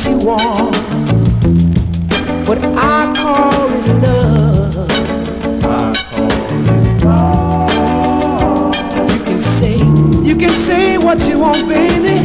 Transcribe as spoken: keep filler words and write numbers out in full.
she wants, what I call it love. I call it love. You can say, you can say what you want, baby.